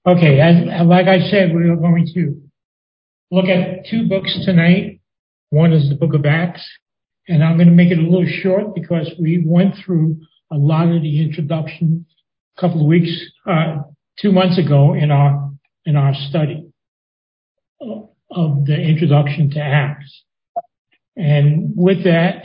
Okay, like I said, we are going to look at two books tonight. One is the book of Acts, and I'm going to make it a little short because we went through a lot of the introduction a couple of weeks, 2 months ago in our study of the introduction to Acts. And with that,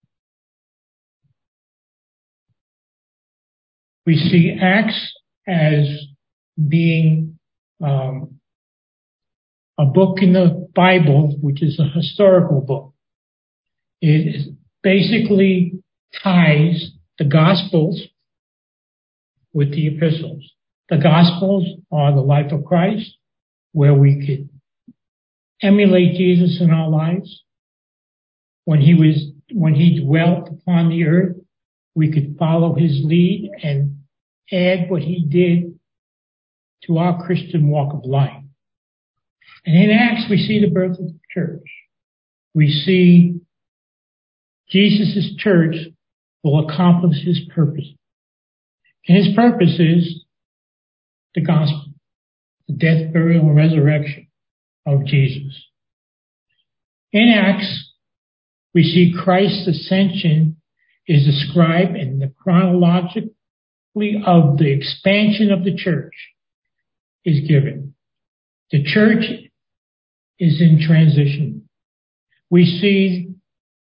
we see Acts as being a book in the Bible, which is a historical book. It basically ties the Gospels with the epistles. The Gospels are the life of Christ, where we could emulate Jesus in our lives. When he dwelt upon the earth, we could follow his lead and add what he did to our Christian walk of life. And in Acts, we see the birth of the church. We see Jesus' church will accomplish his purpose. And his purpose is the gospel, the death, burial, and resurrection of Jesus. In Acts, we see Christ's ascension is described in the chronologically of the expansion of the church is given. The church is in transition. We see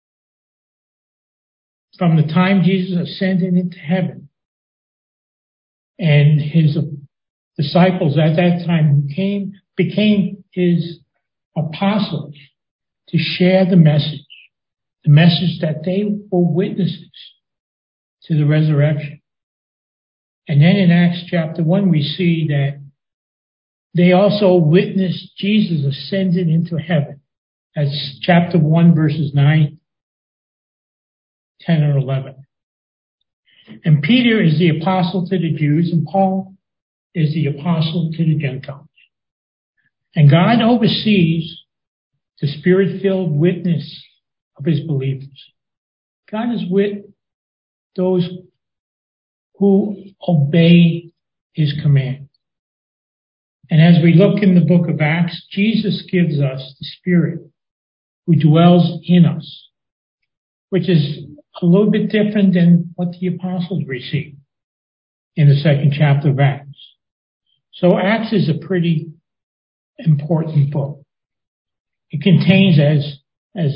from the time Jesus ascended into heaven and his disciples at that time who became his apostles to share the message that they were witnesses to the resurrection. And then in Acts chapter 1, we see that they also witnessed Jesus ascended into heaven. That's chapter 1, verses 9, 10, or 11. And Peter is the apostle to the Jews, and Paul is the apostle to the Gentiles. And God oversees the spirit-filled witness of his believers. God is with those who obey his command. And as we look in the book of Acts, Jesus gives us the Spirit who dwells in us, which is a little bit different than what the apostles received in the second chapter of Acts. So Acts is a pretty important book. It contains, as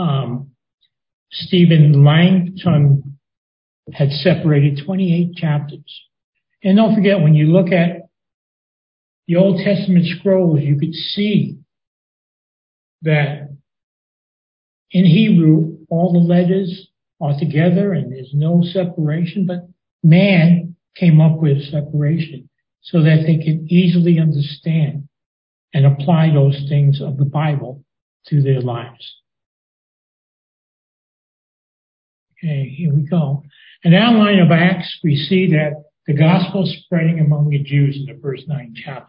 Stephen Langton had separated, 28 chapters. And don't forget, when you look at the Old Testament scrolls, you could see that in Hebrew, all the letters are together and there's no separation, but man came up with separation so that they could easily understand and apply those things of the Bible to their lives. Okay, here we go. In the outline of Acts, we see that the gospel is spreading among the Jews in the first 9 chapters.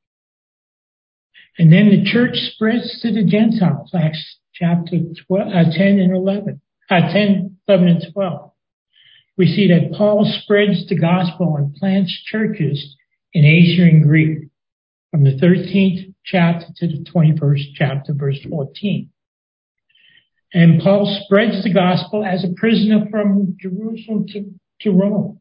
And then the church spreads to the Gentiles, Acts chapter 10 and 11, 10, 11, and 12. We see that Paul spreads the gospel and plants churches in Asia and Greece from the 13th chapter to the 21st chapter, verse 14. And Paul spreads the gospel as a prisoner from Jerusalem to Rome.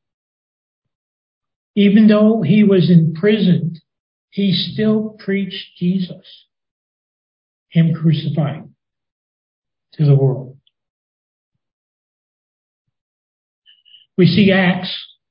Even though he was imprisoned, he still preached Jesus, him crucified, to the world. We see Acts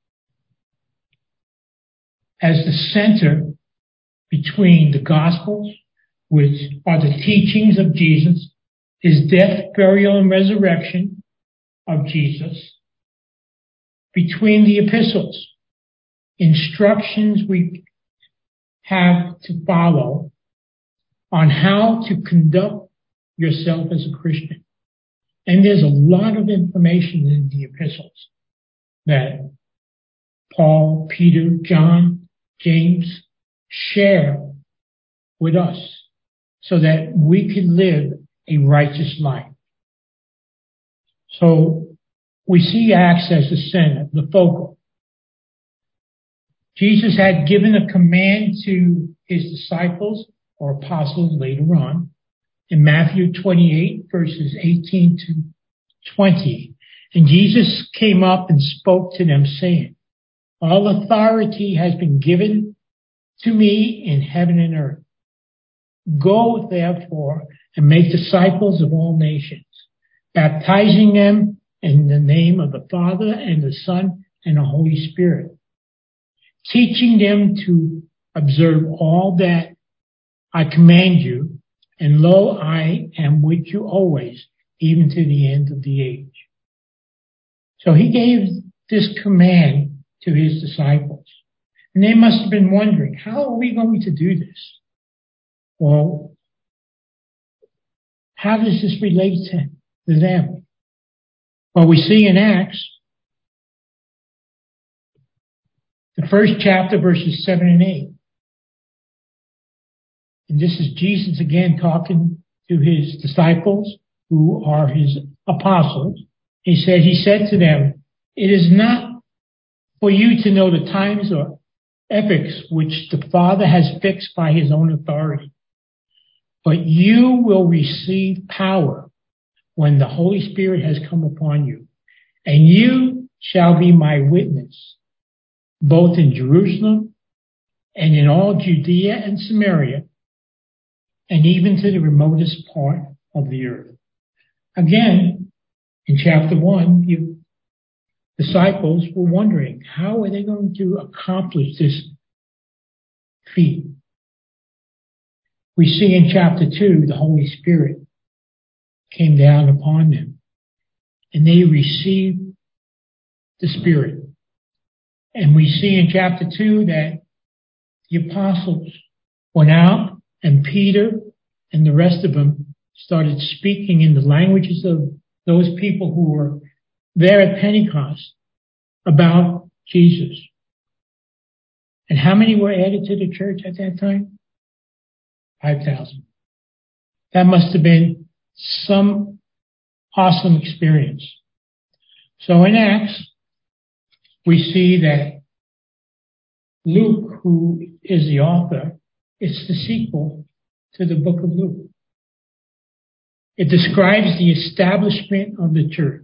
as the center between the Gospels, which are the teachings of Jesus, his death, burial, and resurrection of Jesus, between the epistles, instructions we have to follow on how to conduct yourself as a Christian. And there's a lot of information in the epistles that Paul, Peter, John, James share with us so that we can live a righteous life. So we see Acts as the center, the focal. Jesus had given a command to his disciples or apostles later on in Matthew 28, verses 18 to 20. And Jesus came up and spoke to them, saying, all authority has been given to me in heaven and earth. Go, therefore, and make disciples of all nations, baptizing them in the name of the Father and the Son and the Holy Spirit, teaching them to observe all that I command you, and lo, I am with you always, even to the end of the age. So he gave this command to his disciples. And they must have been wondering, how are we going to do this? Well, how does this relate to them? Well, we see in Acts, the first chapter, verses 7 and 8. And this is Jesus again talking to his disciples, who are his apostles. He said to them, it is not for you to know the times or epochs which the Father has fixed by his own authority, but you will receive power when the Holy Spirit has come upon you, and you shall be my witness, both in Jerusalem and in all Judea and Samaria, and even to the remotest part of the earth. Again, in chapter 1, disciples were wondering, how are they going to accomplish this feat? We see in chapter 2, the Holy Spirit came down upon them, and they received the Spirit. And we see in chapter 2 that the apostles went out, and Peter and the rest of them started speaking in the languages of those people who were there at Pentecost about Jesus. And how many were added to the church at that time? 5,000. That must have been some awesome experience. So in Acts, we see that Luke, who is the author, it's the sequel to the book of Luke. It describes the establishment of the church.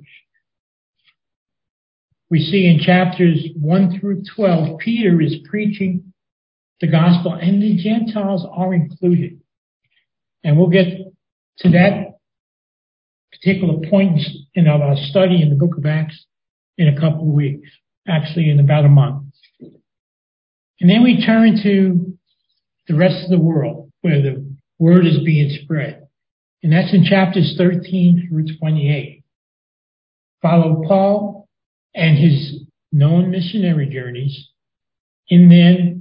We see in chapters 1 through 12, Peter is preaching the gospel, and the Gentiles are included. And we'll get to that particular point in our study in the book of Acts in a couple of weeks, actually in about a month. And then we turn to the rest of the world, where the word is being spread. And that's in chapters 13 through 28. Follow Paul and his known missionary journeys in the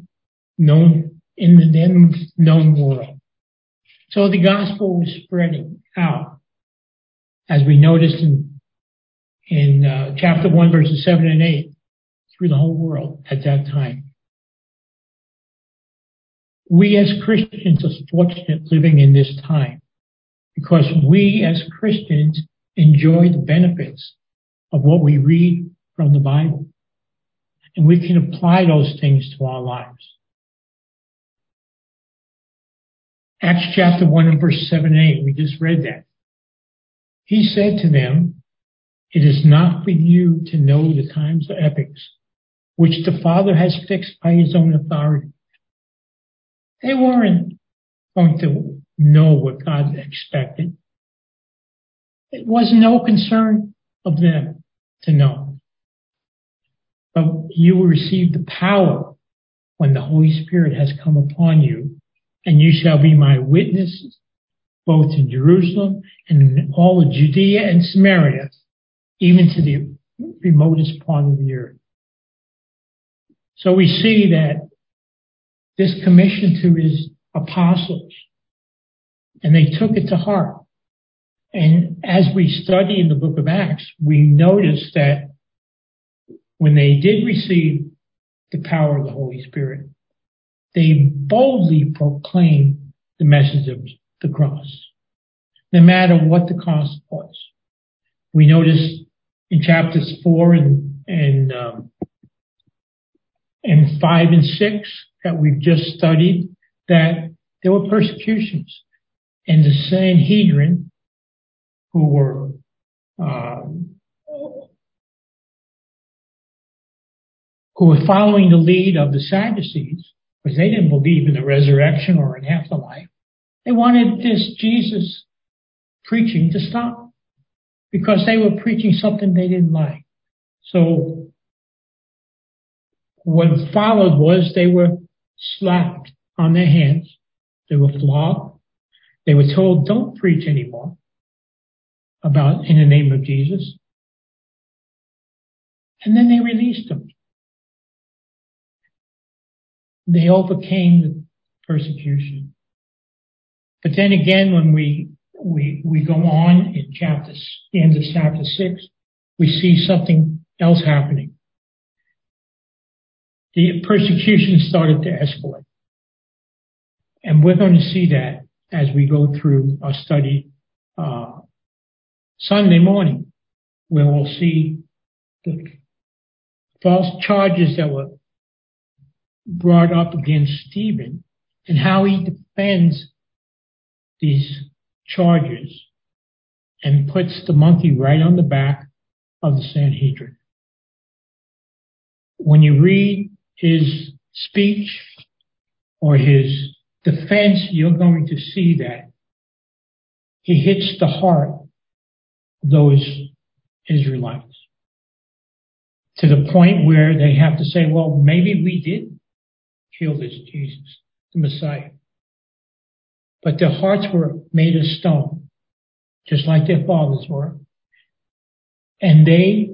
then known world. So the gospel was spreading out, as we noticed in chapter 1, verses 7 and 8, through the whole world at that time. We as Christians are fortunate living in this time, because we as Christians enjoy the benefits of what we read from the Bible. And we can apply those things to our lives. Acts chapter 1 and verse 7 and 8, we just read that. He said to them, it is not for you to know the times or epochs which the Father has fixed by his own authority. They weren't going to know what God expected. It was no concern of them to know. But you will receive the power when the Holy Spirit has come upon you, and you shall be my witnesses, both in Jerusalem and in all of Judea and Samaria, even to the remotest part of the earth. So we see that this commission to his apostles, and they took it to heart. And as we study in the book of Acts, we notice that when they did receive the power of the Holy Spirit, they boldly proclaimed the message of the cross, no matter what the cost was. We notice in chapters 4 and in 5 and 6 that we've just studied, that there were persecutions. And the Sanhedrin, who were following the lead of the Sadducees, because they didn't believe in the resurrection or an afterlife, they wanted this Jesus preaching to stop because they were preaching something they didn't like. So what followed was they were slapped on their hands. They were flogged. They were told, don't preach anymore about in the name of Jesus. And then they released them. They overcame the persecution. But then again, when we go on in the end of chapter 6, we see something else happening. The persecution started to escalate. And we're going to see that as we go through our study Sunday morning, where we'll see the false charges that were brought up against Stephen and how he defends these charges and puts the monkey right on the back of the Sanhedrin. When you read his speech or his defense, you're going to see that he hits the heart of those Israelites to the point where they have to say, well, maybe we did kill this Jesus, the Messiah. But their hearts were made of stone, just like their fathers were. And they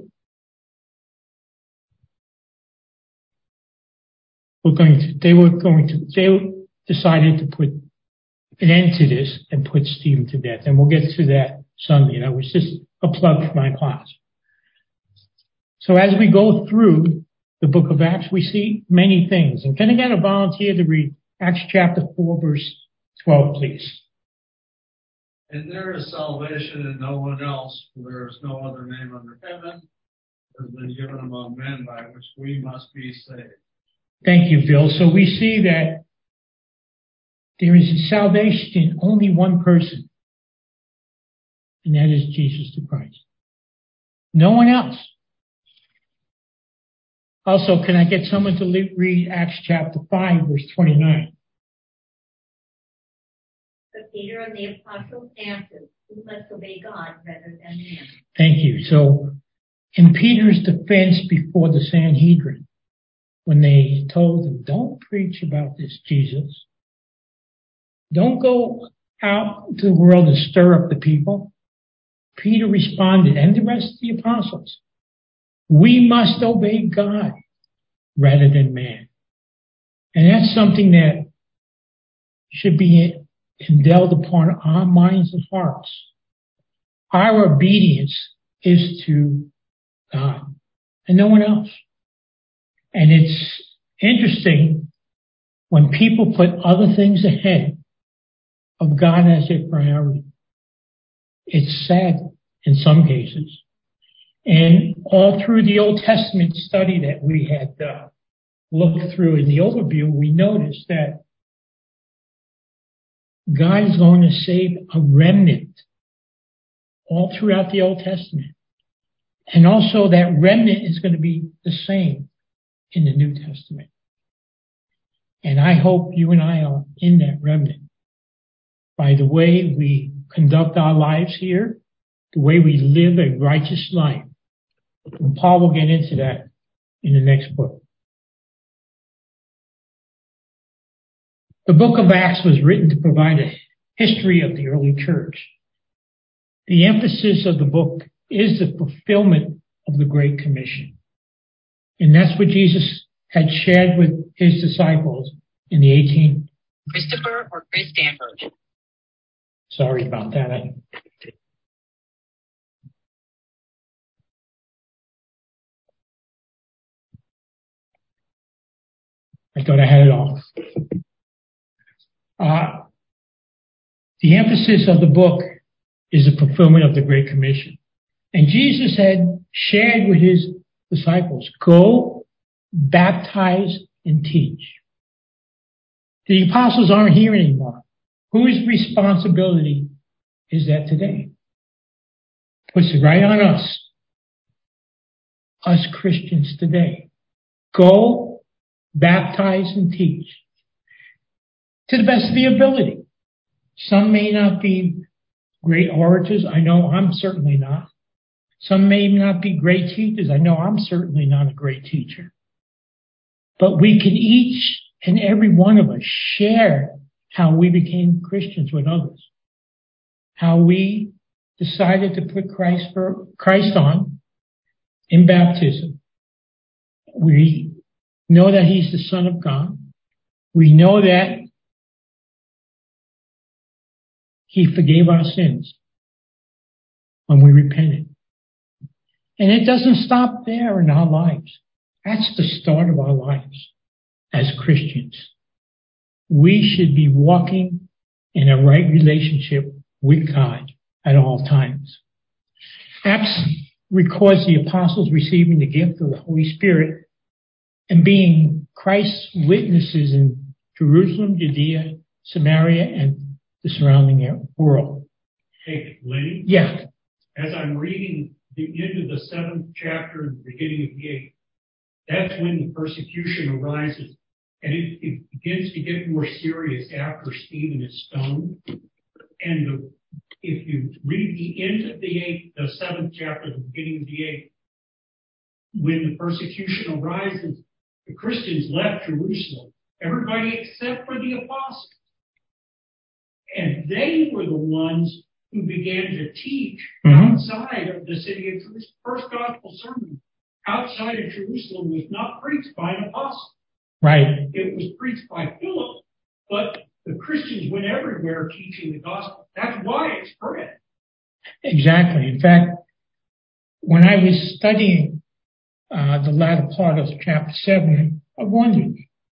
decided to put an end to this and put Stephen to death. And we'll get to that Sunday. That was just a plug for my class. So as we go through the book of Acts, we see many things. And can I get a volunteer to read Acts chapter 4, verse 12, please? And there is salvation in no one else, for there is no other name under heaven that has been given among men by which we must be saved. Thank you, Bill. So we see that there is salvation in only one person, and that is Jesus the Christ. No one else. Also, can I get someone to read Acts chapter 5, verse 29? But Peter and the apostles answered, we must obey God rather than man. Thank you. So, in Peter's defense before the Sanhedrin, when they told him, don't preach about this Jesus, don't go out to the world and stir up the people, Peter responded, and the rest of the apostles, we must obey God rather than man. And that's something that should be indwelled upon our minds and hearts. Our obedience is to God and no one else. And it's interesting when people put other things ahead of God as their priority. It's sad in some cases. And all through the Old Testament study that we had looked through in the overview, we noticed that God is going to save a remnant all throughout the Old Testament. And also that remnant is going to be the same in the New Testament. And I hope you and I are in that remnant by the way we conduct our lives here, the way we live a righteous life. And Paul will get into that in the next book. The book of Acts was written to provide a history of the early church. The emphasis of the book is the fulfillment of the Great Commission. And that's what Jesus had shared with his disciples in the 18th. Christopher or Chris Stanford? Sorry about that. I thought I had it off. The emphasis of the book is the fulfillment of the Great Commission. And Jesus had shared with his disciples, go baptize, and teach. The apostles aren't here anymore. Whose responsibility is that today? Puts it right on us Christians today. Go, baptize, and teach to the best of the ability. Some may not be great orators. I know I'm certainly not. Some may not be great teachers. I know I'm certainly not a great teacher. But we can each and every one of us share how we became Christians with others. How we decided to put Christ on in baptism. We know that He's the Son of God. We know that He forgave our sins when we repented. And it doesn't stop there in our lives. That's the start of our lives as Christians. We should be walking in a right relationship with God at all times. Acts records the apostles receiving the gift of the Holy Spirit and being Christ's witnesses in Jerusalem, Judea, Samaria, and the surrounding world. Hey, Lenny? Yeah. As I'm reading the end of the 7th chapter and the beginning of the 8th, that's when the persecution arises. And it begins to get more serious after Stephen is stoned. And if you read the end of the 7th chapter, the beginning of the 8th, when the persecution arises, the Christians left Jerusalem. Everybody except for the apostles. And they were the ones who began to teach outside of the city of Jerusalem. First gospel sermon outside of Jerusalem was not preached by an apostle. Right. It was preached by Philip, but the Christians went everywhere teaching the gospel. That's why it spread. Exactly. In fact, when I was studying the latter part of chapter 7, I wondered,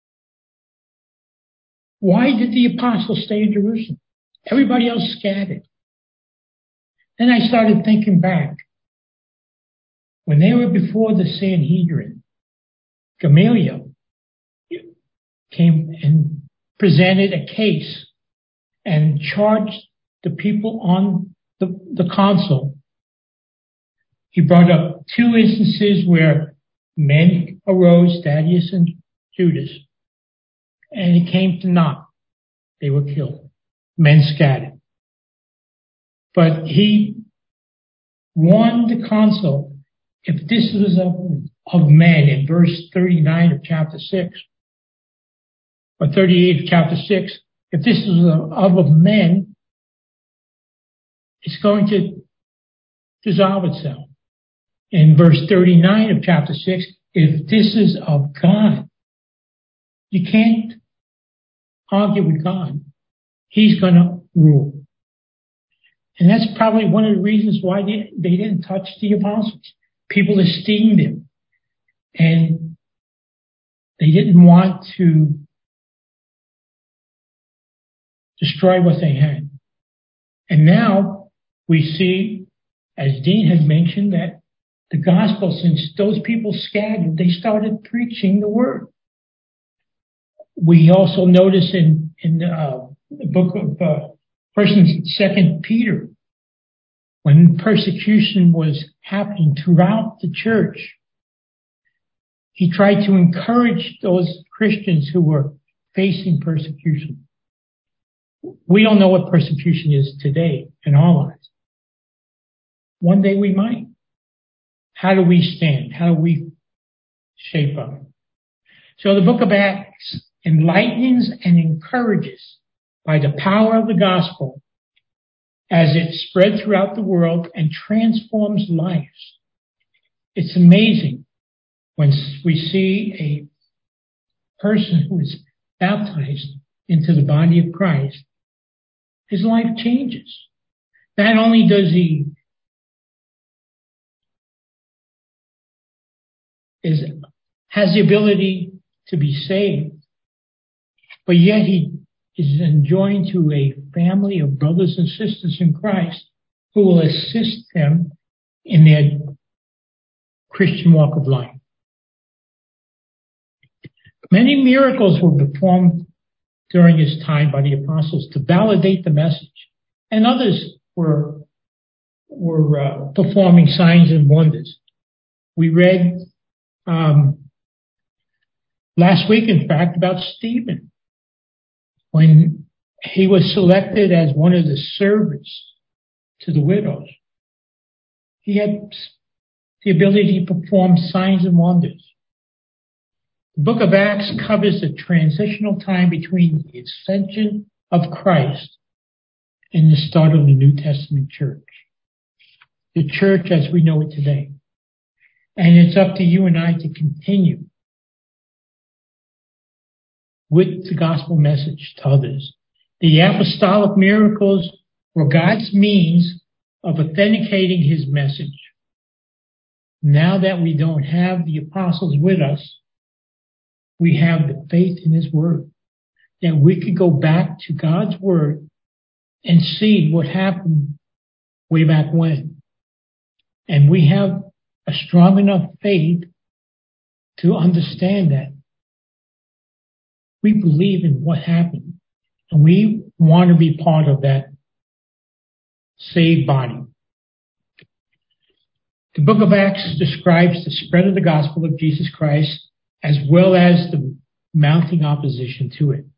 why did the apostles stay in Jerusalem? Everybody else scattered. Then I started thinking back. When they were before the Sanhedrin, Gamaliel came and presented a case and charged the people on the council. He brought up 2 instances where men arose, Thaddeus and Judas, and it came to naught. They were killed. Men scattered. But he warned the council, if this was of men, in verse 39 of chapter 6, or 38 of chapter 6, if this was of men, it's going to dissolve itself. In verse 39 of chapter 6, if this is of God, you can't argue with God. He's going to rule. And that's probably one of the reasons why they didn't touch the apostles. People esteemed him. And they didn't want to destroy what they had. And now we see, as Dean had mentioned, that the gospel, since those people scattered, they started preaching the word. We also notice in the book of 1st and 2nd Peter, when persecution was happening throughout the church, he tried to encourage those Christians who were facing persecution. We don't know what persecution is today in our lives. One day we might. How do we stand? How do we shape up? So the book of Acts enlightens and encourages by the power of the gospel as it spread throughout the world and transforms lives. It's amazing when we see a person who is baptized into the body of Christ, his life changes. Not only does he has the ability to be saved, but yet he is enjoined to a family of brothers and sisters in Christ who will assist them in their Christian walk of life. Many miracles were performed during his time by the apostles to validate the message, and others were performing signs and wonders. We read last week, in fact, about Stephen when he was selected as one of the servants to the widows. He had the ability to perform signs and wonders. The book of Acts covers the transitional time between the ascension of Christ and the start of the New Testament church. The church as we know it today. And it's up to you and I to continue with the gospel message to others. The apostolic miracles were God's means of authenticating his message. Now that we don't have the apostles with us, we have the faith in his word, that we could go back to God's word and see what happened way back when. And we have a strong enough faith to understand that we believe in what happened, and we want to be part of that saved body. The book of Acts describes the spread of the gospel of Jesus Christ as well as the mounting opposition to it.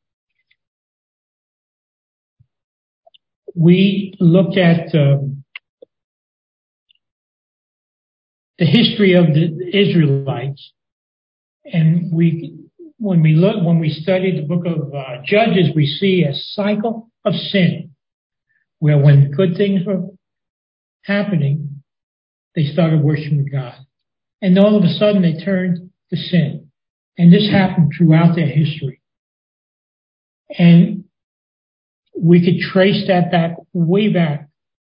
We looked at the history of the Israelites, and when we studied the book of Judges, we see a cycle of sin, where when good things were happening, they started worshiping God. And all of a sudden they turned to sin. And this happened throughout their history. And we could trace that back, way back,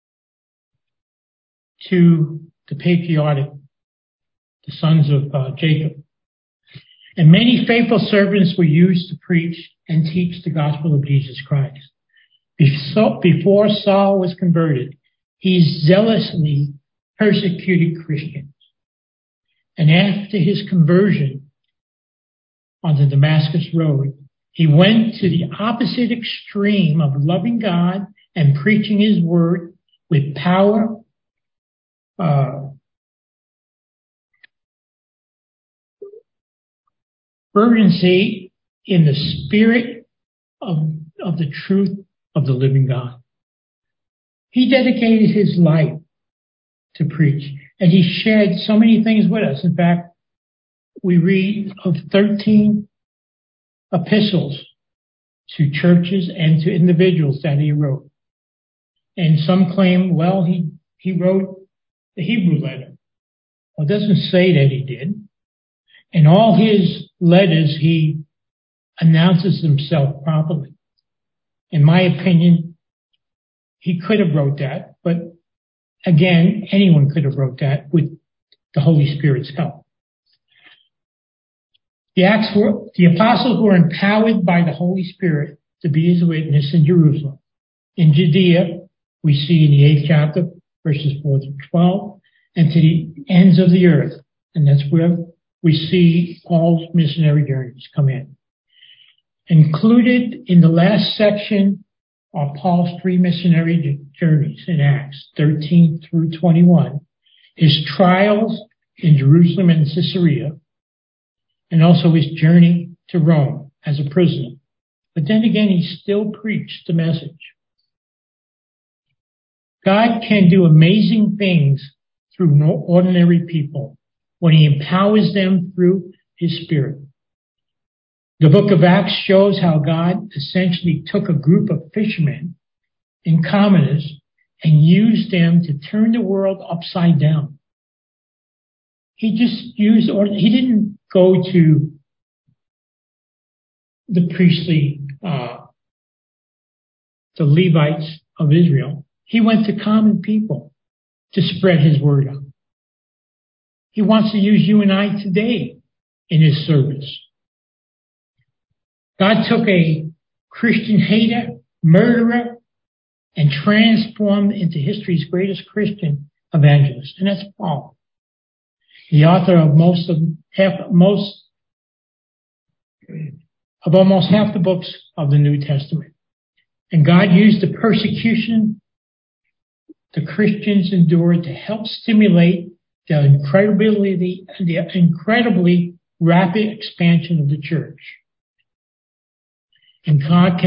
to the patriarch, the sons of Jacob. And many faithful servants were used to preach and teach the gospel of Jesus Christ. Before Saul was converted, he zealously persecuted Christians. And after his conversion on the Damascus Road, he went to the opposite extreme of loving God and preaching his word with power, fervency, in the spirit of the truth of the living God. He dedicated his life to preach, and he shared so many things with us. In fact, we read of 13 epistles to churches and to individuals that he wrote. And some claim, well, he wrote the Hebrew letter. Well, it doesn't say that he did. In all his letters, he announces himself properly. In my opinion, he could have wrote that, but again, anyone could have wrote that with the Holy Spirit's help. The apostles were empowered by the Holy Spirit to be his witness in Jerusalem. In Judea, we see in the 8th chapter, verses 4 through 12, and to the ends of the earth. And that's where we see Paul's missionary journeys come in. Included in the last section are Paul's 3 missionary journeys in Acts 13 through 21, his trials in Jerusalem and Caesarea, and also his journey to Rome as a prisoner. But then again, he still preached the message. God can do amazing things through ordinary people when he empowers them through his Spirit. The book of Acts shows how God essentially took a group of fishermen and commoners and used them to turn the world upside down. He didn't go to the priestly, the Levites of Israel. He went to common people to spread his word out. He wants to use you and I today in his service. God took a Christian hater, murderer, and transformed into history's greatest Christian evangelist, and that's Paul, the author of most of almost half the books of the New Testament. And God used the persecution the Christians endured to help stimulate the incredibly rapid expansion of the church. And God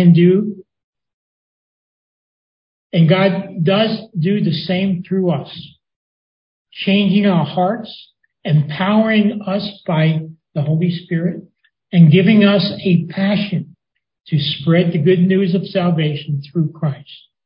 does do the same through us, changing our hearts, empowering us by the Holy Spirit, and giving us a passion to spread the good news of salvation through Christ.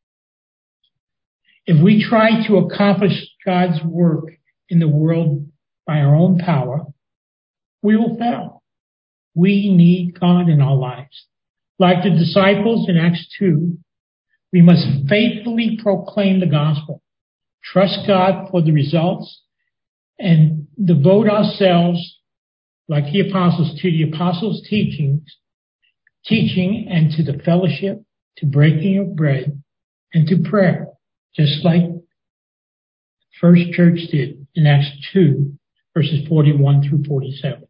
If we try to accomplish God's work in the world by our own power, we will fail. We need God in our lives. Like the disciples in Acts 2, we must faithfully proclaim the gospel, trust God for the results, and devote ourselves, like the apostles, to the apostles' teaching and to the fellowship, to breaking of bread, and to prayer, just like the first church did in Acts 2, verses 41 through 47.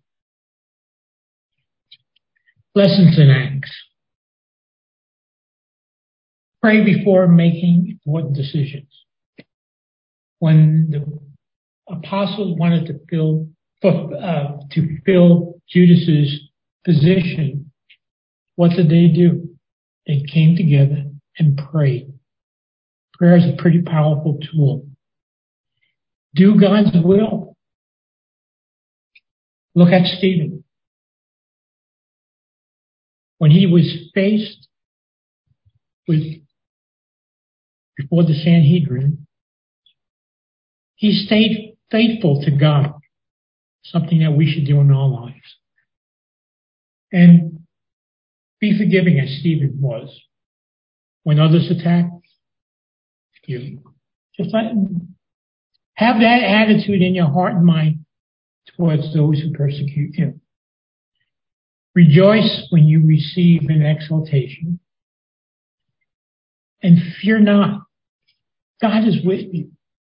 Lessons in Acts. Pray before making important decisions. When the apostles wanted to fill Judas's position, what did they do? They came together and prayed. Prayer is a pretty powerful tool. Do God's will. Look at Stephen. When he was faced before the Sanhedrin, he stayed faithful to God, something that we should do in our lives. And be forgiving as Stephen was. When others attack you, just have that attitude in your heart and mind towards those who persecute you. Rejoice when you receive an exaltation. And fear not. God is with you.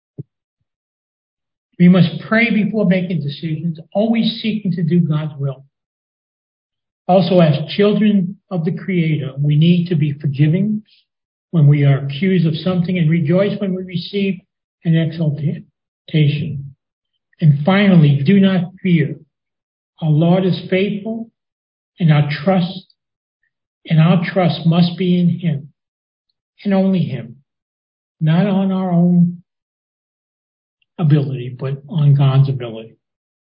We must pray before making decisions, always seeking to do God's will. Also, as children of the Creator, we need to be forgiving when we are accused of something and rejoice when we receive an exaltation. And finally, do not fear. Our Lord is faithful, and our trust must be in Him and only Him, not on our own ability, but on God's ability.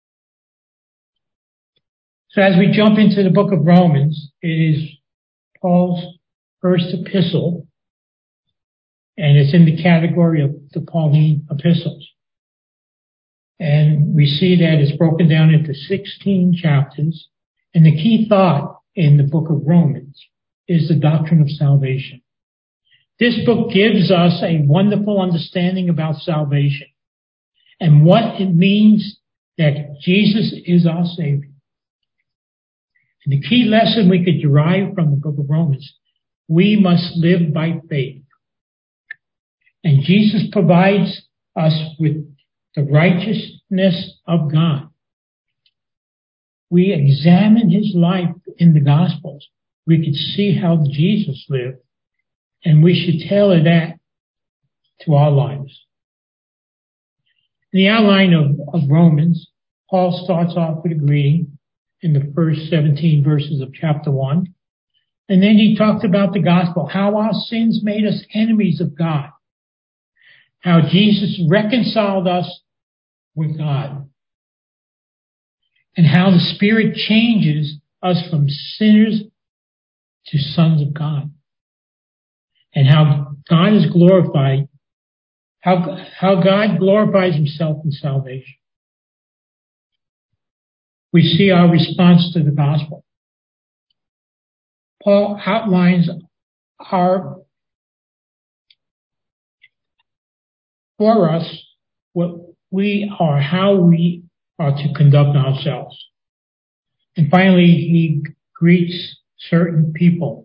So as we jump into the book of Romans, it is Paul's first epistle, and it's in the category of the Pauline epistles. And we see that it's broken down into 16 chapters, and the key thought in the book of Romans is the doctrine of salvation. This book gives us a wonderful understanding about salvation and what it means that Jesus is our Savior. And the key lesson we could derive from the book of Romans, we must live by faith. And Jesus provides us with the righteousness of God. We examine His life in the Gospels. We could see how Jesus lived, and we should tailor that to our lives. In the outline of Romans, Paul starts off with a greeting in the first 17 verses of chapter 1. And then he talked about the gospel, how our sins made us enemies of God, how Jesus reconciled us with God, and how the Spirit changes us from sinners to sons of God, and how God is glorified, how God glorifies Himself in salvation. We see our response to the gospel. Paul outlines for us what we are, how we are to conduct ourselves. And finally, he greets certain people,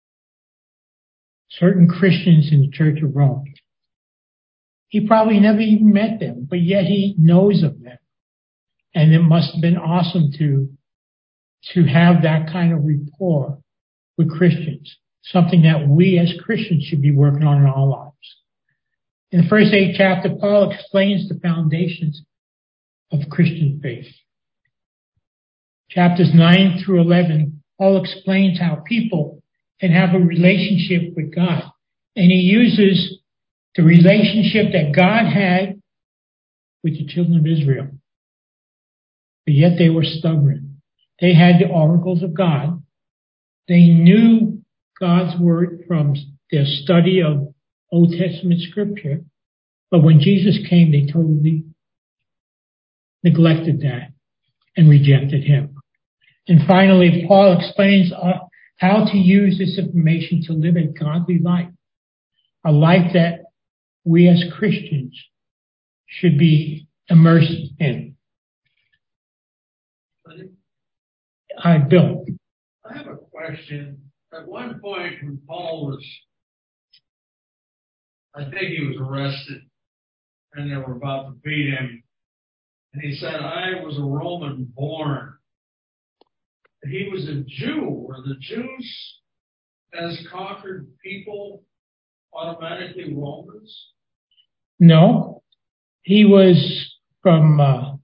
certain Christians in the Church of Rome. He probably never even met them, but yet he knows of them. And it must have been awesome to to have that kind of rapport with Christians, something that we as Christians should be working on in our lives. In the first 8 chapters, Paul explains the foundations of Christian faith. Chapters 9 through 11, Paul explains how people can have a relationship with God. And he uses the relationship that God had with the children of Israel. But yet they were stubborn. They had the oracles of God. They knew God's word from their study of Old Testament scripture. But when Jesus came, they totally neglected that and rejected him. And finally, Paul explains how to use this information to live a godly life, a life that we as Christians should be immersed in. Hi, Bill. I have a question. At one point when Paul was, I think he was arrested and they were about to beat him. And he said, I was a Roman born. He was a Jew. Were the Jews as conquered people automatically Romans? No. He was from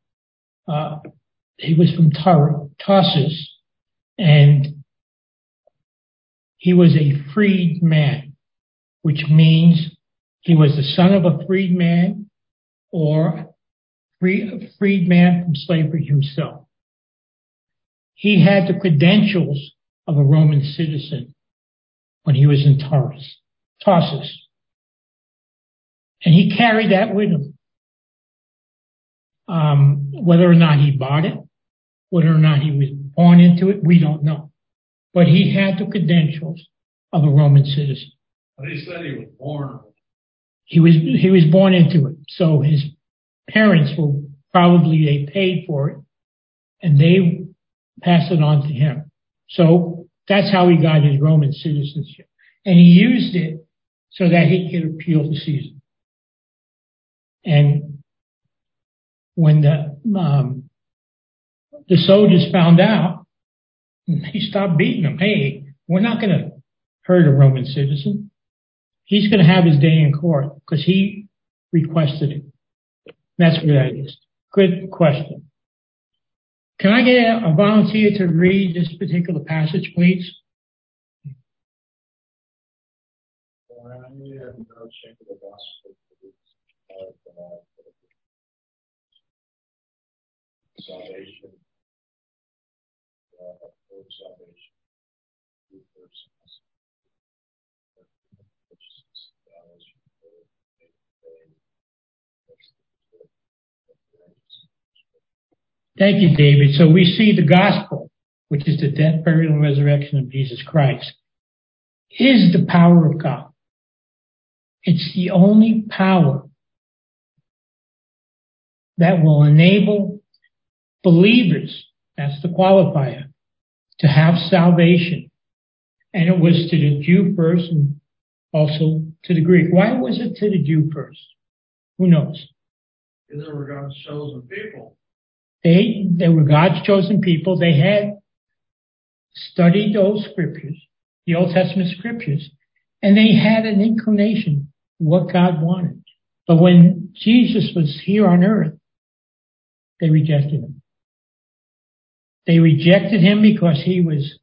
Tarsus, and he was a freed man, which means he was the son of a freed man or freed man from slavery himself. He had the credentials of a Roman citizen when he was in Tarsus. And he carried that with him. Whether or not he bought it, whether or not he was born into it, we don't know. But he had the credentials of a Roman citizen. But he said he was born. He was born into it. So his parents they paid for it, and they passed it on to him. So that's how he got his Roman citizenship. And he used it so that he could appeal to Caesar. And when the soldiers found out, he stopped beating them. Hey, we're not going to hurt a Roman citizen. He's going to have his day in court because he requested it. That's what that is. Good question. Can I get a volunteer to read this particular passage, please? Salvation, salvation, Thank you, David. So we see the gospel, which is the death, burial, and resurrection of Jesus Christ, is the power of God. It's the only power that will enable believers, that's the qualifier, to have salvation. And it was to the Jew first and also to the Greek. Why was it to the Jew first? Who knows? Because they were God's chosen people. They were God's chosen people. They had studied those scriptures, the Old Testament scriptures, and they had an inclination what God wanted. But when Jesus was here on earth, they rejected him. They rejected him because he was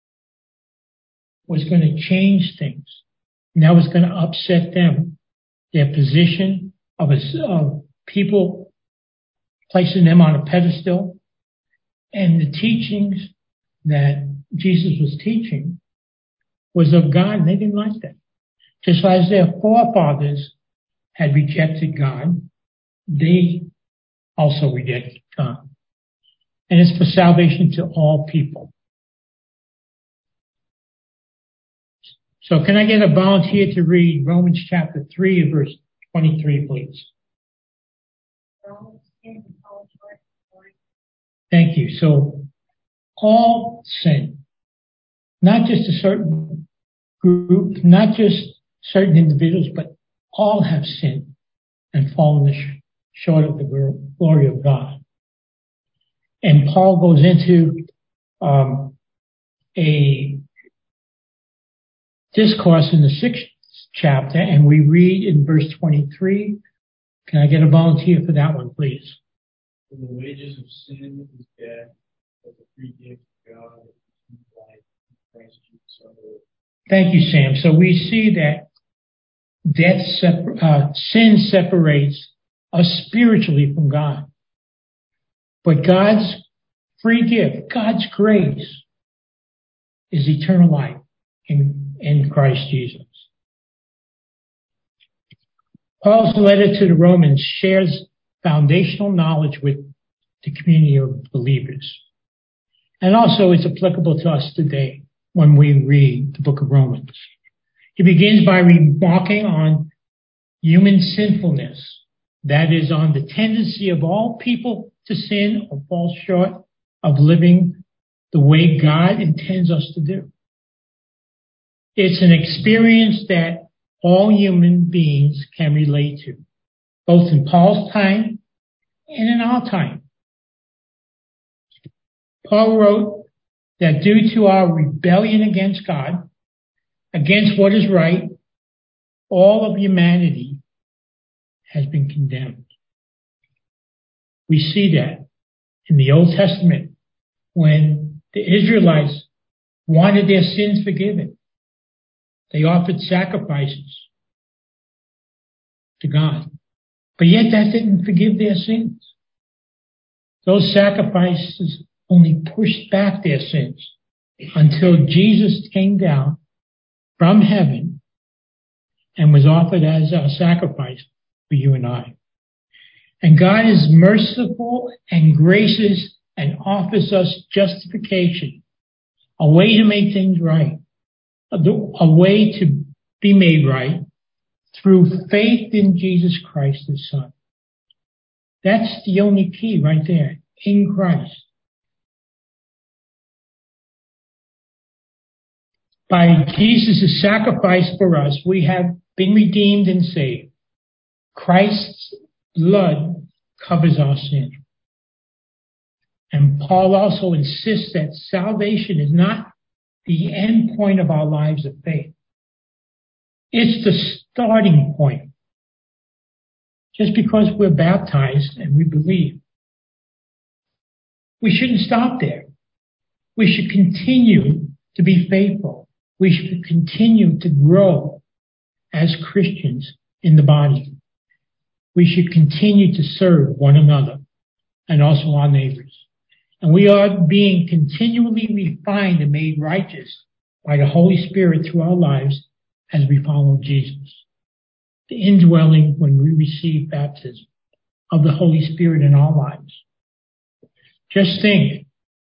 going to change things. And that was going to upset them, their position of people placing them on a pedestal. And the teachings that Jesus was teaching was of God, and they didn't like that. Just as their forefathers had rejected God, they also rejected God. And it's for salvation to all people. So can I get a volunteer to read Romans chapter 3, verse 23, please? Thank you. So all sin, not just a certain group, not just certain individuals, but all have sinned and fallen short of the glory of God. And Paul goes into a discourse in the 6th chapter, and we read in verse 23. Can I get a volunteer for that one, please? For the wages of sin is death, but the free gift of God is life in Christ Jesus our Lord. Thank you, Sam. So we see that sin separates us spiritually from God. But God's free gift, God's grace, is eternal life in Christ Jesus. Paul's letter to the Romans shares foundational knowledge with the community of believers. And also it's applicable to us today when we read the book of Romans. He begins by remarking on human sinfulness, that is, on the tendency of all people to sin or fall short of living the way God intends us to do. It's an experience that all human beings can relate to, both in Paul's time and in our time. Paul wrote that due to our rebellion against God, against what is right, all of humanity has been condemned. We see that in the Old Testament when the Israelites wanted their sins forgiven. They offered sacrifices to God. But yet that didn't forgive their sins. Those sacrifices only pushed back their sins until Jesus came down from heaven and was offered as a sacrifice for you and I. And God is merciful and gracious and offers us justification, a way to make things right, a way to be made right through faith in Jesus Christ, His Son. That's the only key right there, in Christ. By Jesus' sacrifice for us, we have been redeemed and saved. Christ's blood covers our sin. And Paul also insists that salvation is not the end point of our lives of faith. It's the starting point. Just because we're baptized and we believe, we shouldn't stop there. We should continue to be faithful. We should continue to grow as Christians in the body. We should continue to serve one another and also our neighbors. And we are being continually refined and made righteous by the Holy Spirit through our lives as we follow Jesus. The indwelling when we receive baptism of the Holy Spirit in our lives. Just think,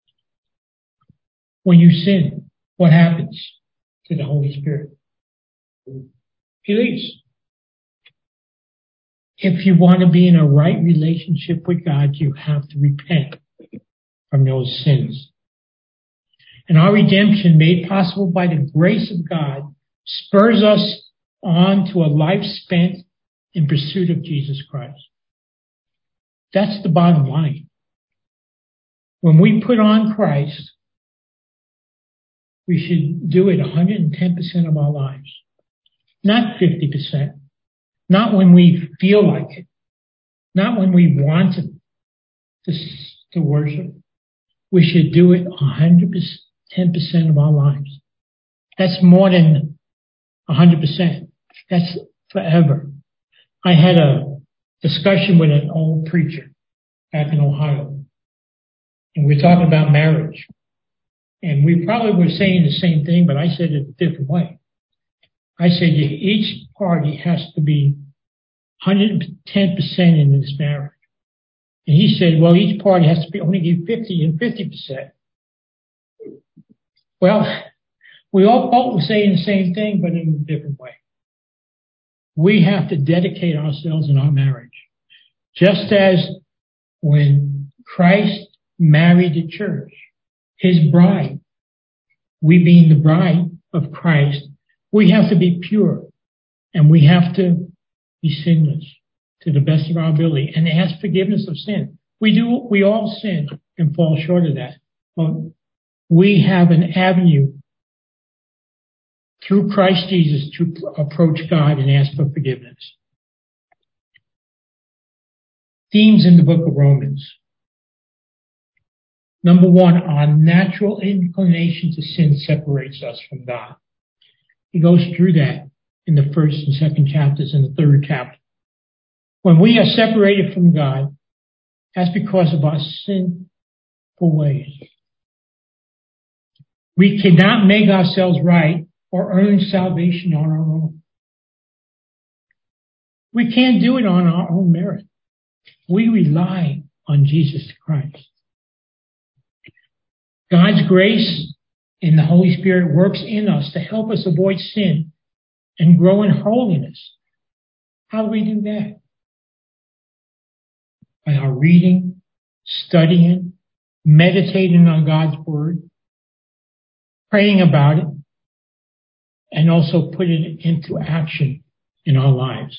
when you sin, what happens to the Holy Spirit? He leaves. If you want to be in a right relationship with God, you have to repent from those sins. And our redemption, made possible by the grace of God, spurs us on to a life spent in pursuit of Jesus Christ. That's the bottom line. When we put on Christ, we should do it 110% of our lives. Not 50%. Not when we feel like it. Not when we want to worship. We should do it 110% of our lives. That's more than 100%. That's forever. I had a discussion with an old preacher back in Ohio. And we were talking about marriage. And we probably were saying the same thing, but I said it a different way. I said each party has to be 110% in this marriage. And he said, well, each party has to be only give 50 and 50%. Well, we all both were saying the same thing, but in a different way. We have to dedicate ourselves in our marriage. Just as when Christ married the church, His bride, we being the bride of Christ, we have to be pure and we have to be sinless to the best of our ability and ask forgiveness of sin. We all sin and fall short of that. But we have an avenue through Christ Jesus to approach God and ask for forgiveness. Themes in the book of Romans. Number one, our natural inclination to sin separates us from God. He goes through that in the first and second chapters and the third chapter. When we are separated from God, that's because of our sinful ways. We cannot make ourselves right or earn salvation on our own. We can't do it on our own merit. We rely on Jesus Christ. God's grace and the Holy Spirit works in us to help us avoid sin and grow in holiness. How do we do that? By our reading, studying, meditating on God's Word, praying about it, and also putting it into action in our lives.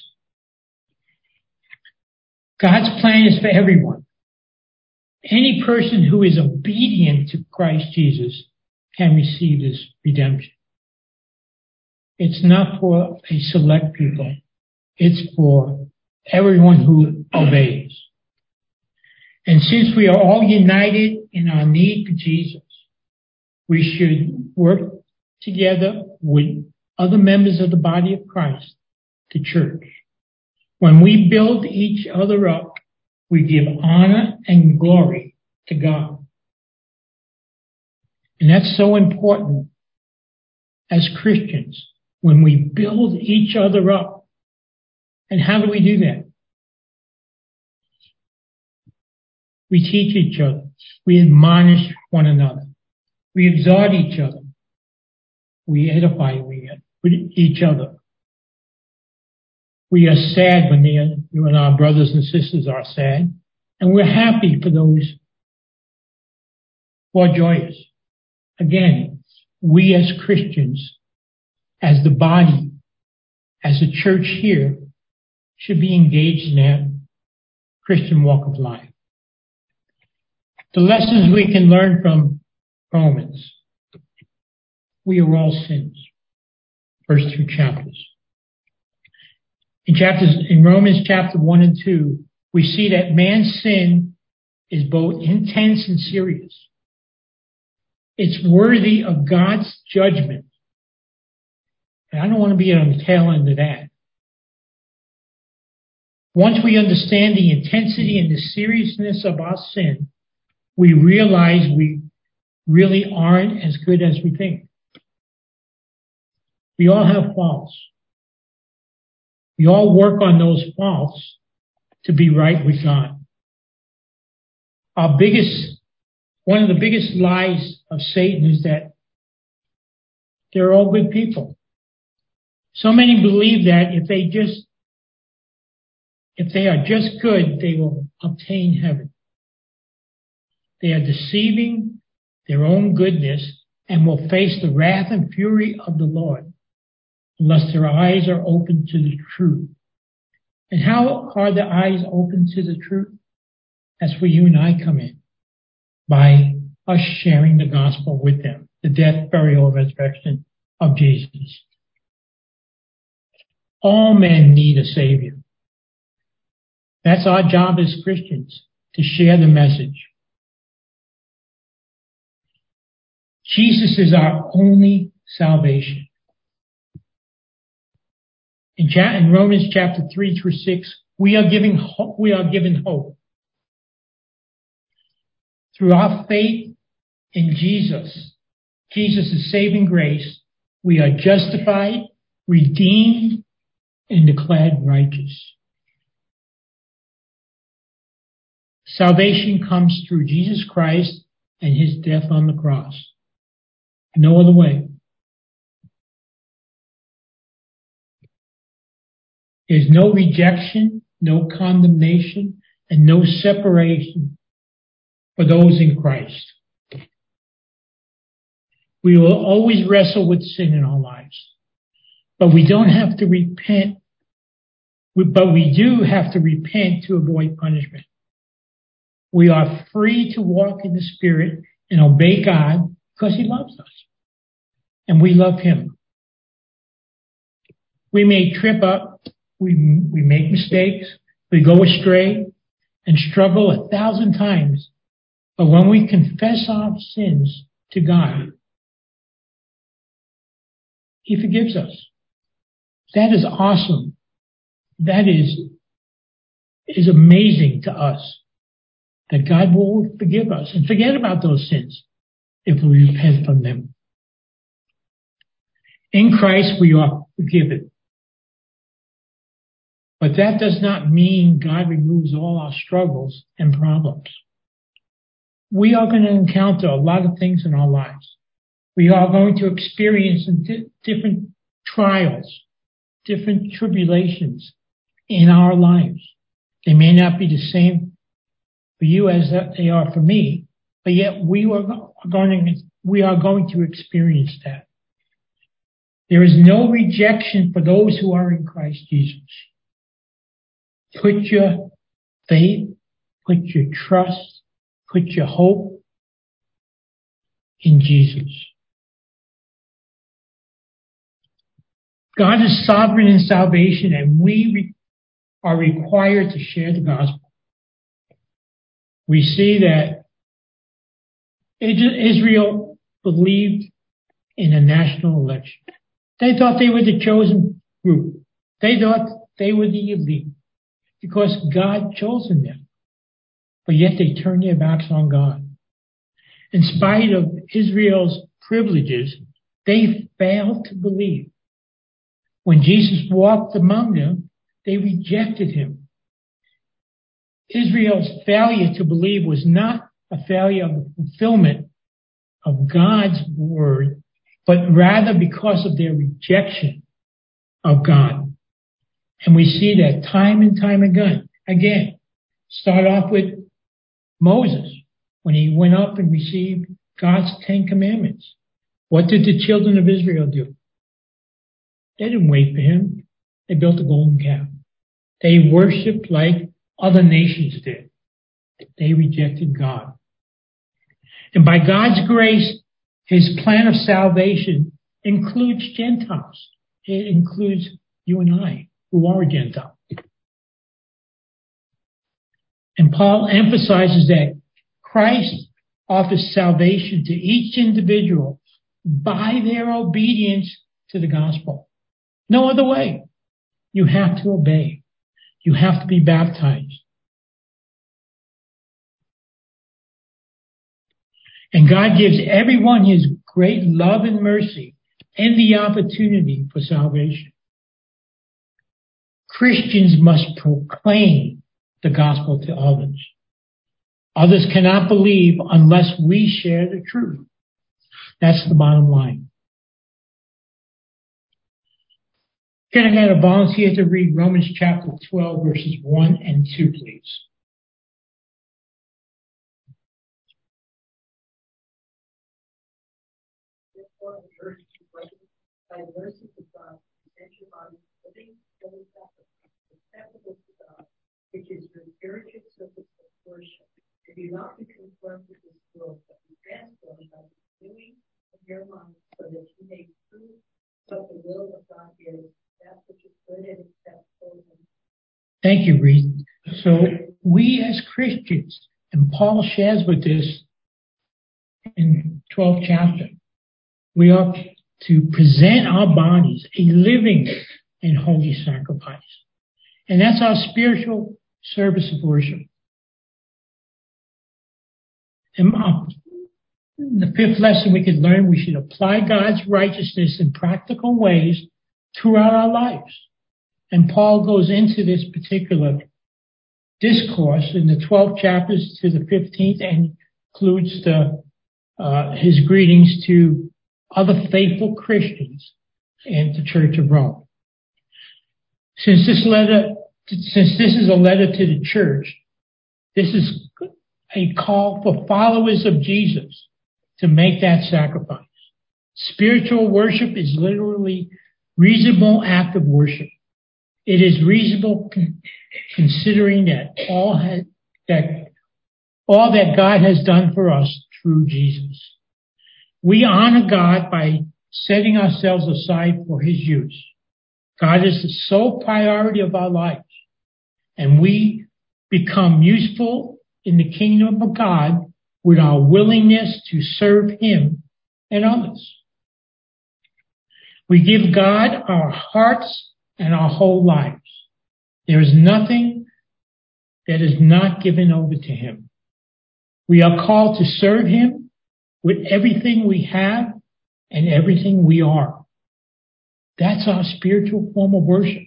God's plan is for everyone. Any person who is obedient to Christ Jesus can receive this redemption. It's not for a select people. It's for everyone who obeys. And since we are all united in our need for Jesus, we should work together with other members of the body of Christ, the church. When we build each other up, we give honor and glory to God. And that's so important as Christians, when we build each other up. And how do we do that? We teach each other. We admonish one another. We exhort each other. We edify each other. We are sad when our brothers and sisters are sad, and we're happy for those who are joyous. Again, we as Christians, as the body, as a church here, should be engaged in that Christian walk of life. The lessons we can learn from Romans. We are all sinners. First 2 chapters. In Romans chapter 1 and 2, we see that man's sin is both intense and serious. It's worthy of God's judgment. And I don't want to be on the tail end of that. Once we understand the intensity and the seriousness of our sin, we realize we really aren't as good as we think. We all have faults. We all work on those faults to be right with God. One of the biggest lies of Satan is that they're all good people. So many believe that if they are just good, they will obtain heaven. They are deceiving their own goodness and will face the wrath and fury of the Lord unless their eyes are open to the truth. And how are the eyes open to the truth? That's where you and I come in. By us sharing the gospel with them. The death, burial, and resurrection of Jesus. All men need a Savior. That's our job as Christians, to share the message. Jesus is our only salvation. In Romans chapter 3 through 6, we are given hope. Through our faith in Jesus' saving grace, we are justified, redeemed, and declared righteous. Salvation comes through Jesus Christ and his death on the cross. No other way. There's no rejection, no condemnation, and no separation for those in Christ. We will always wrestle with sin in our lives, but we don't have to repent. But we do have to repent to avoid punishment. We are free to walk in the Spirit and obey God Because he loves us. And we love him. We may trip up. We make mistakes. We go astray and struggle 1,000 times. But when we confess our sins to God, he forgives us. That is awesome. That is amazing to us. That God will forgive us and forget about those sins if we repent from them. In Christ we are forgiven. But that does not mean God removes all our struggles and problems. We are going to encounter a lot of things in our lives. We are going to experience different trials, different tribulations in our lives. They may not be the same for you as they are for me, but yet we are going to experience that. There is no rejection for those who are in Christ Jesus. Put your faith, put your trust, put your hope in Jesus. God is sovereign in salvation, and we are required to share the gospel. We see that Israel believed in a national election. They thought they were the chosen group. They thought they were the elite because God chosen them. But yet they turned their backs on God. In spite of Israel's privileges, they failed to believe. When Jesus walked among them, they rejected him. Israel's failure to believe was not a failure of the fulfillment of God's word, but rather because of their rejection of God. And we see that time and time again. Start off with Moses, when he went up and received God's 10 commandments. What did the children of Israel do? They didn't wait for him. They built a golden calf. They worshiped like other nations did. They rejected God. And by God's grace, his plan of salvation includes Gentiles. It includes you and I, who are Gentiles. And Paul emphasizes that Christ offers salvation to each individual by their obedience to the gospel. No other way. You have to obey. You have to be baptized. And God gives everyone his great love and mercy and the opportunity for salvation. Christians must proclaim the gospel to others. Others cannot believe unless we share the truth. That's the bottom line. Can I get a volunteer to read Romans chapter 12, verses 1 and 2, please? Therefore, I urge you, brethren, by the mercy of God, present your bodies living, holy sacrifice, acceptable to God, which is your spiritual service of worship. And do not be conformed to this world, but be transformed by the renewing of your mind, so that you may prove what the will of God is, that which is good and acceptable. Thank you, Reed. So we as Christians, and Paul shares with this in 12th chapter, we are to present our bodies a living and holy sacrifice. And that's our spiritual service of worship. And the fifth lesson we could learn, we should apply God's righteousness in practical ways throughout our lives. And Paul goes into this particular discourse in the 12th chapters to the 15th and includes his greetings to other faithful Christians in the Church of Rome. Since this is a letter to the church, this is a call for followers of Jesus to make that sacrifice. Spiritual worship is literally reasonable act of worship. It is reasonable considering that all that God has done for us through Jesus. We honor God by setting ourselves aside for His use. God is the sole priority of our lives, and we become useful in the kingdom of God with our willingness to serve Him and others. We give God our hearts and our whole lives. There is nothing that is not given over to Him. We are called to serve Him with everything we have and everything we are. That's our spiritual form of worship.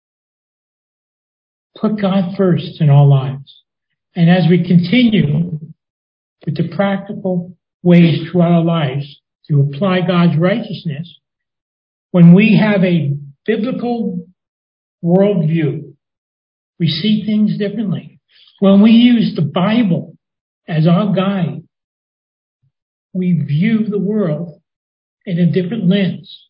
Put God first in our lives. And as we continue with the practical ways throughout our lives to apply God's righteousness, when we have a biblical worldview, we see things differently. When we use the Bible as our guide, we view the world in a different lens.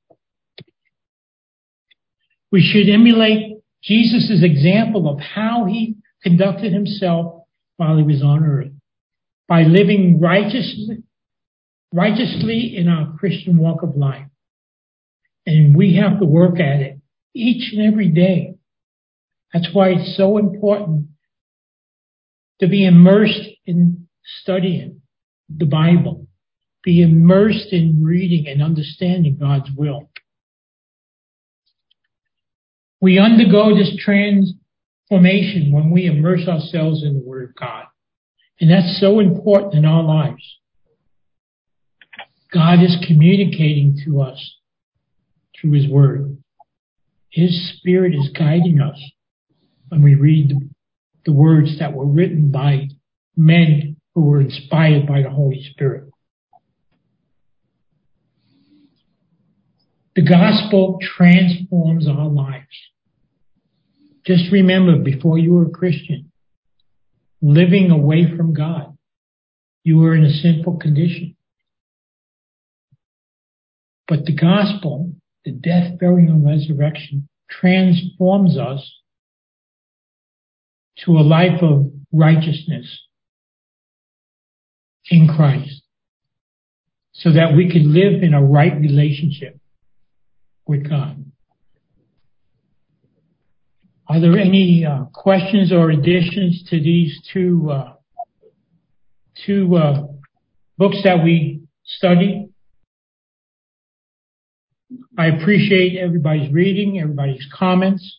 We should emulate Jesus' example of how He conducted Himself while He was on earth, by living righteously in our Christian walk of life. And we have to work at it each and every day. That's why it's so important to be immersed in studying the Bible, be immersed in reading and understanding God's will. We undergo this transformation when we immerse ourselves in the Word of God. And that's so important in our lives. God is communicating to us through His Word. His Spirit is guiding us when we read the words that were written by men who were inspired by the Holy Spirit. The gospel transforms our lives. Just remember, before you were a Christian, living away from God, you were in a sinful condition. But the gospel, the death, burial, and resurrection, transforms us to a life of righteousness in Christ, so that we can live in a right relationship with God. Are there any questions or additions to these two books that we studied? I appreciate everybody's reading, everybody's comments.